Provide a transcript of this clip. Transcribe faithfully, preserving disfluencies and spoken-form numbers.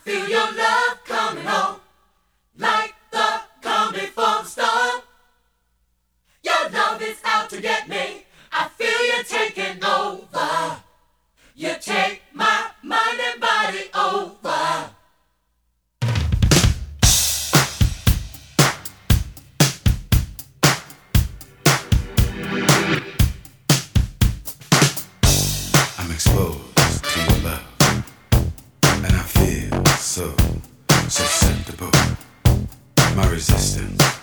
feel your love coming on, like the coming from the storm. Your love is out to get me. I feel you taking over. You take my mind and body over. I'm exposed to your love, and I feel so susceptible. My resistance